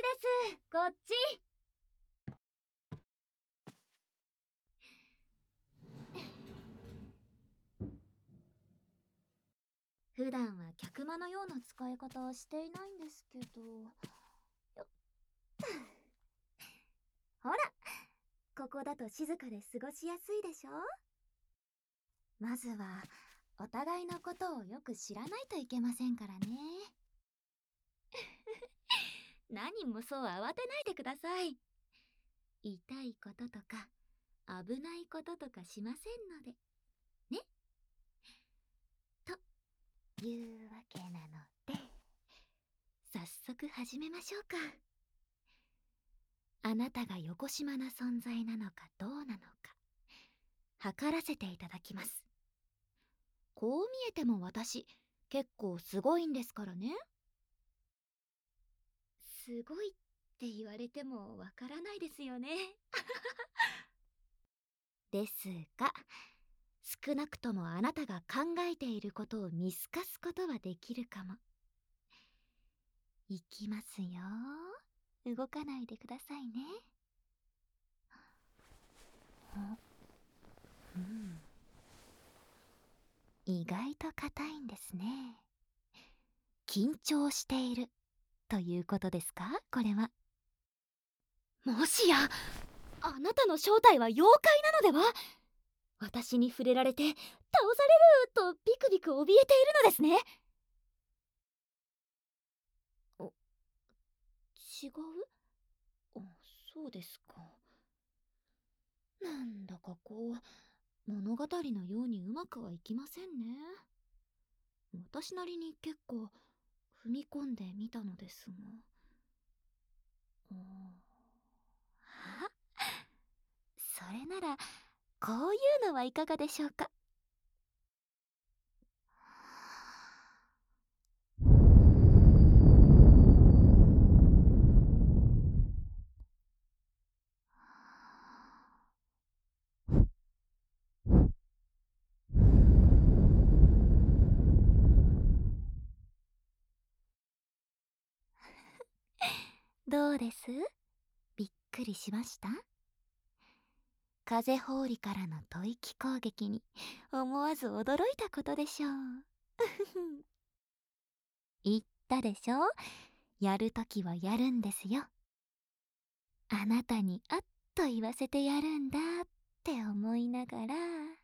です。こっち。普段は客間のような使い方はしていないんですけど。よっほら、ここだと静かで過ごしやすいでしょ。まずはお互いのことをよく知らないといけませんからね。何もそう慌てないでください。痛いこととか危ないこととかしませんのでね。というわけなので、早速始めましょうか。あなたがよこしまな存在なのかどうなのか測らせていただきます。こう見えても私結構すごいんですからね。すごいって言われてもわからないですよね。ですが、少なくともあなたが考えていることを見透かすことはできるかも。いきますよ。動かないでくださいね。意外と硬いんですね。緊張しているということですか、これは。もしやあなたの正体は妖怪なのでは。私に触れられて倒されるとビクビク怯えているのですね。違う？あ、そうですか。なんだか物語のようにうまくはいきませんね。私なりに結構踏み込んでみたのですが。それならこういうのはいかがでしょうか。どうです？びっくりしました？風放りからの吐息攻撃に思わず驚いたことでしょう。言ったでしょ、やるときはやるんですよ。あなたにあっと言わせてやるんだって思いながら。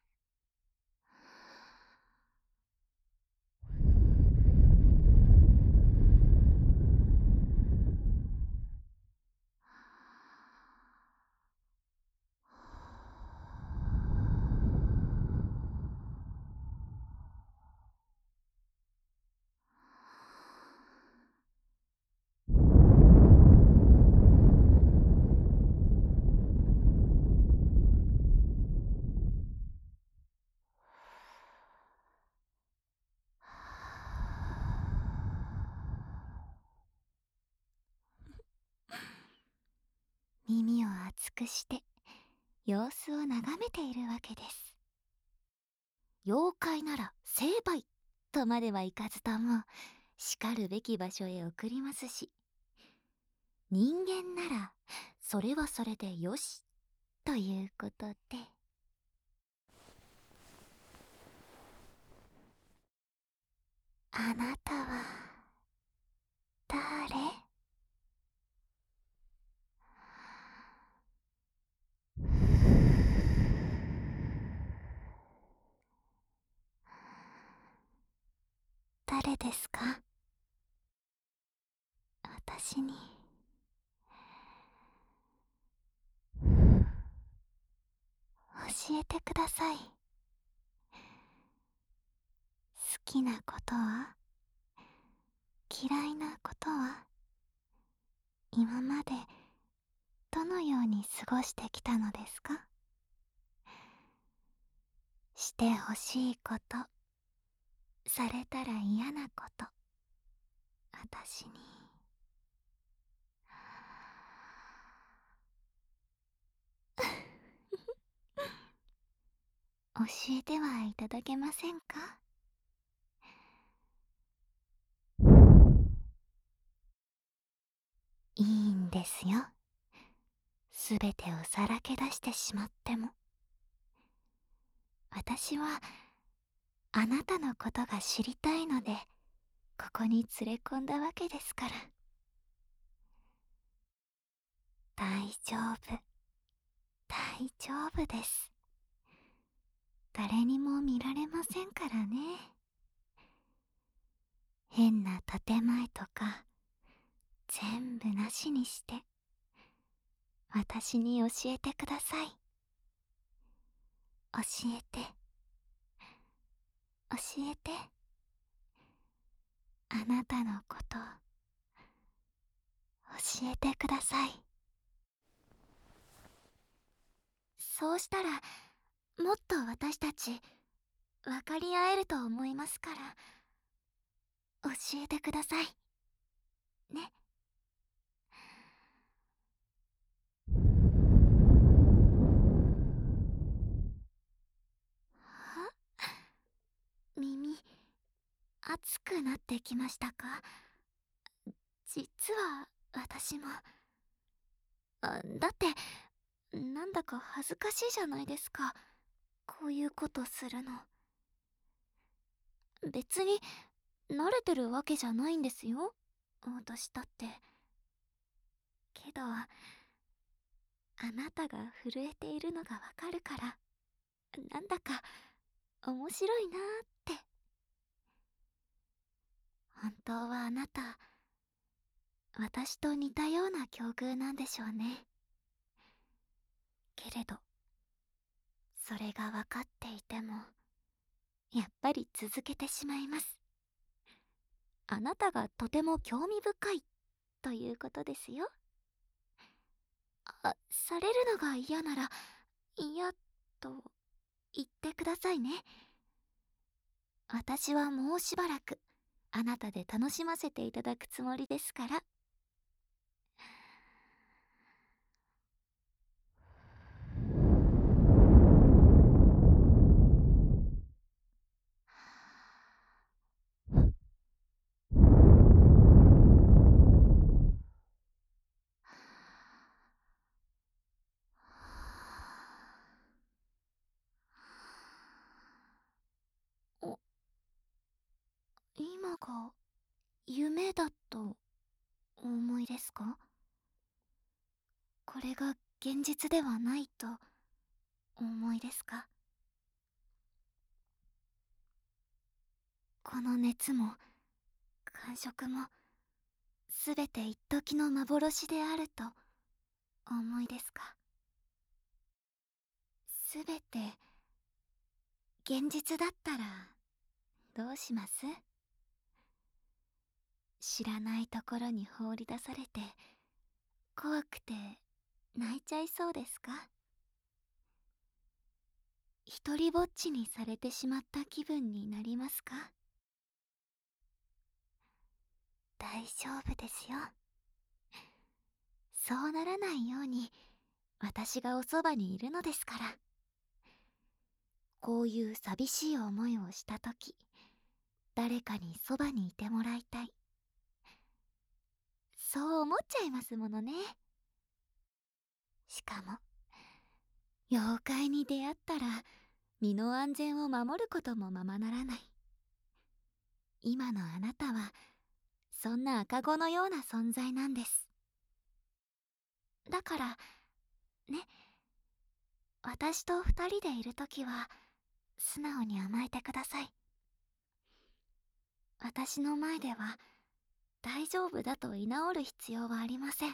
耳を厚くして様子を眺めているわけです。妖怪なら成敗とまではいかずともしかるべき場所へ送りますし、人間ならそれはそれでよしということで。あなたは誰？誰ですか？私に教えてください。好きなことは？嫌いなことは？今までどのように過ごしてきたのですか？してほしいこと、されたら嫌なこと、私に教えてはいただけませんか？いいんですよ。すべてをさらけ出してしまっても。私はあなたのことが知りたいので、ここに連れ込んだわけですから。大丈夫、大丈夫です。誰にも見られませんからね。変な建前とか全部なしにして私に教えてください。教えて、教えて。あなたのこと教えてください。そうしたらもっと私たち分かり合えると思いますから、教えてくださいね。は？耳熱くなってきましたか？実は私も。だってなんだか恥ずかしいじゃないですか、こういうことするの。別に慣れてるわけじゃないんですよ、私だって。けどあなたが震えているのがわかるから、なんだか面白いなーって。本当はあなた、私と似たような境遇なんでしょうね。けれどそれが分かっていてもやっぱり続けてしまいます。あなたがとても興味深いということですよ。されるのが嫌なら嫌と言ってくださいね。私はもうしばらくあなたで楽しませていただくつもりですから。お、今が夢だとお思いですか？これが現実ではないとお思いですか？この熱も感触もすべて一時の幻であるとお思いですか？すべて現実だったらどうします？知らないところに放り出されて怖くて泣いちゃいそうですか？一りぼっちにされてしまった気分になりますか？大丈夫ですよ。そうならないように私がおそばにいるのですから。こういう寂しい思いをしたとき、誰かにそばにいてもらいたい、そう思っちゃいますものね。しかも妖怪に出会ったら身の安全を守ることもままならない。今のあなたはそんな赤子のような存在なんです。だからね、私と二人でいるときは素直に甘えてください。私の前では大丈夫だと居直る必要はありません。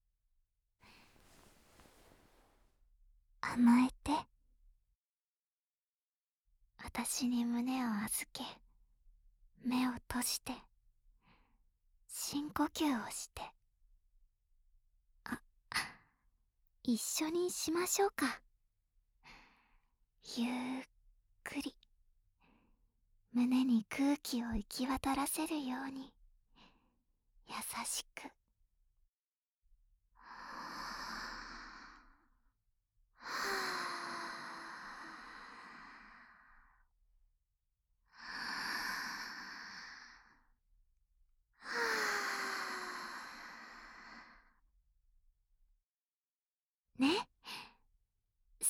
甘えて。私に胸を預け、目を閉じて深呼吸をして、あ一緒にしましょうか。ゆっくり胸に空気を行き渡らせるように優しく。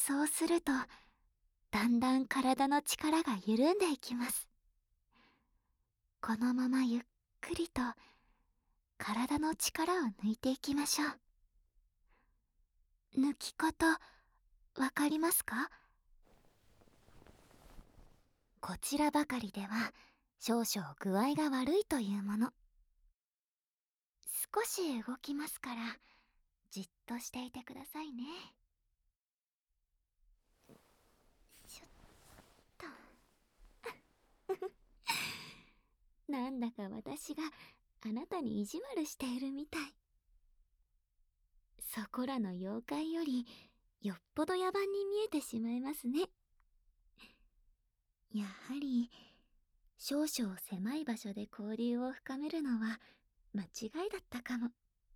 そうすると、だんだん体の力が緩んでいきます。このままゆっくりと体の力を抜いていきましょう。抜き方、わかりますか？こちらばかりでは少々具合が悪いというもの。少し動きますから、じっとしていてくださいね。ちょっとなんだか私があなたに意地悪しているみたい。そこらの妖怪よりよっぽど野蛮に見えてしまいますね。やはり少々狭い場所で交流を深めるのは間違いだったかも。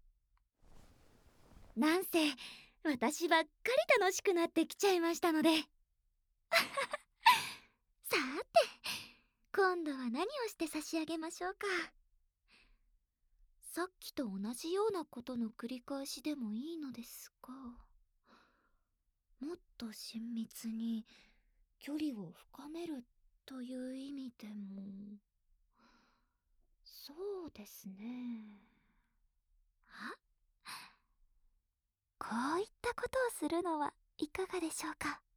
なんせ私ばっかり楽しくなってきちゃいましたので。さて、今度は何をして差し上げましょうか。さっきと同じようなことの繰り返しでもいいのですが、もっと親密に距離を深めるという意味でも、そうですね。あ、こういったことをするのはいかがでしょうか。